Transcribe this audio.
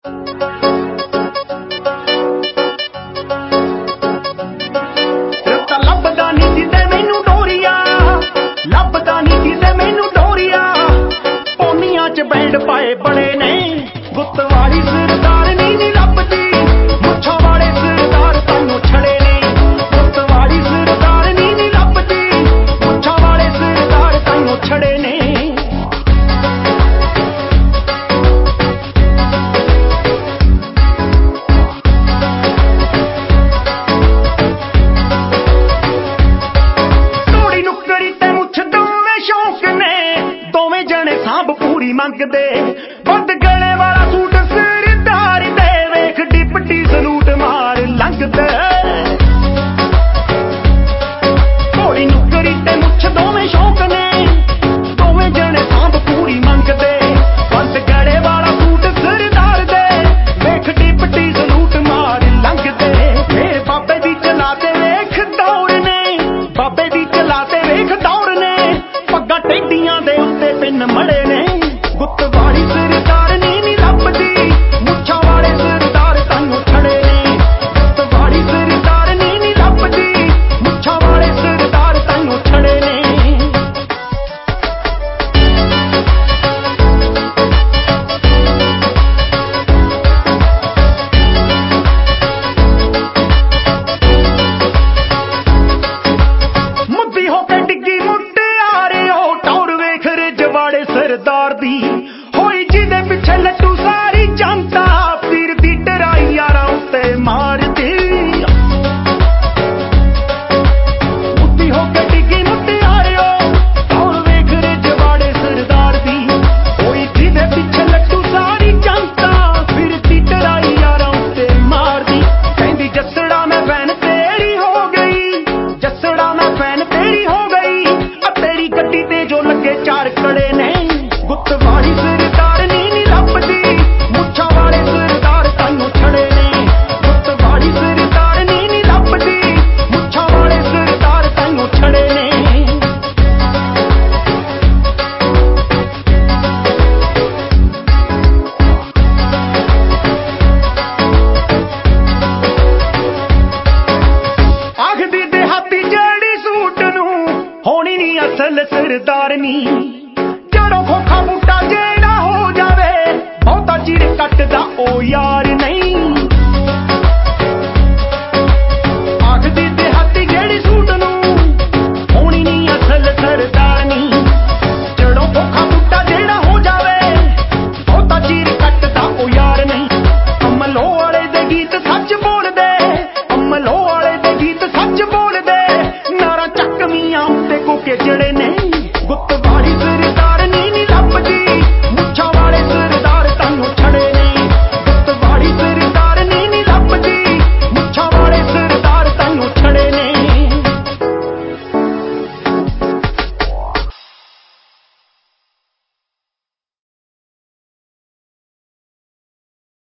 ਰਤਾ ਲੱਭਦਾ ਨੀ ਕਿਤੇ ਮੈਨੂੰ ਡੋਰੀਆ, ਲੱਭਦਾ ਨੀ ਕਿਤੇ ਮੈਨੂੰ ਡੋਰੀਆ। ਪੌਨੀਆਂ ਚ ਬੈਂਡ ਪਾਏ ਬੜੇ ਨੇ, ਗੁੱਤ ਵਾਲੀ ਸਰਦਾਰ ਨੀ ਲੱਭਦੀ। ਮੁੱਛਾਂ ਵਾਲੇ ਸਰਦਾਰ ਤਾਈਓ ਛੜੇ ਨੇ, ਗੁੱਤ ਵਾਲੀ ਸਰਦਾਰ ਨੀ ਲੱਭਦੀ। ਮੁੱਛਾਂ ਵਾਲੇ ਸਰਦਾਰ ਤਾਈਓ ਛੜੇ ਨੇ। ਸਾਂਭ ਪੂਰੀ ਮੰਗਦੇ, ਵੱਧ ਗਲੇ ਵਾਲਾ ਸੂਟ ਸਰਦਾਰ ਦੇ, ਵੇਖ ਡਿਪਟੀ ਸਲੂਟ ਮਾਰ ਲੰਘਦੇ। ਥੋੜੀ ਨੁਕਰੀ ਤੇ ਮੁੱਛ ਦੋਵੇਂ ਸ਼ੌਂਕ ਨੇ, ਦੋਵੇਂ ਜਣੇ ਸਾਂਭ ਪੂਰੀ ਮੰਗਦੇ। ਵੱਧ ਗਲੇ ਵਾਲਾ ਸੂਟ ਸਰਦਾਰ ਦੇ, ਵੇਖ ਡਿਪਟੀ ਸਲੂਟ ਮਾਰ ਲੰਘਦੇ। ਮੇਰੇ ਬਾਬੇ ਦੀ ਚਲਾ ਤੇ ਵੇਖ ਦੌੜ ਨੇ, ਬਾਬੇ ਦੀ ਚਲਾ ਤੇ ਵੇਖ ਦੌੜ ਨੇ। ਪੱਗਾਂ ਟੇਡੀਆਂ ਦੇ ਉੱਤੇ ਪਿੰਨ ਮੜੇ ਨੇ, ਗੁੱਤ ਵਾਲੀ ਸਰਦਾਰ ਨੀ ਲੱਭਦੀ। ਮੁੱਛਾਂ ਵਾਲੇ ਸਰਦਾਰ ਤਾਈਓ ਛੜੇ ਨੇ, ਗੁੱਤ ਵਾਲੀ ਸਰਦਾਰ ਨੀ ਲੱਭਦੀ। ਮੁੱਛਾਂ ਵਾਲੇ ਸਰਦਾਰ ਤਾਈਓ ਛੜੇ ਨੇ। ਮੁੱਦੀ ਹੋ ਕੇ ਡਿੱਗੀ ਮੁਟਿਆਰੇ, ਉਹ ਟੌਰ ਵੇਖ ਰਜਵਾੜੇ ਸਰਦਾਰ ਦੀ। ਹੋਈ ਜਿਹਦੇ ਪਿੱਛੇ ਲੱਟੂ ਸਾਰੀ ਜਨਤਾ, ਫਿਰਦੀ ਡਰਾਈ ਯਾਰਾਂ ਉੱਤੇ ਮਾਰਦੀ। ਮੁੱਦੀ ਹੋ ਕੇ ਡਿੱਗੀ ਮੁਟਿਆਰੇ, ਉਹ ਟੌਰ ਵੇਖ ਰਜਵਾੜੇ ਸਰਦਾਰ ਦੀ। ਹੋਈ ਜਿਹਦੇ ਪਿੱਛੇ ਲੱਟੂ ਸਾਰੀ ਜਨਤਾ, ਫਿਰਦੀ ਡਰਾਈ ਯਾਰਾਂ ਉੱਤੇ ਮਾਰਦੀ। ਕਹਿੰਦੀ ਜੱਸੜਾ ਮੈਂ ਭੈਣ ਤੇਰੀ ਹੋ ਗਈ, ਜੱਸੜਾ ਮੈਂ ਭੈਣ ਤੇਰੀ ਹੋ ਗਈ। ਆ ਤੇਰੀ ਗੱਡੀ ਤੇ ਜੋ ਲੱਗੇ ਚਾਰ ਕੜੇ ਨੇ, ਗੁੱਤ ਵਾਲੀ ਸਰਦਾਰ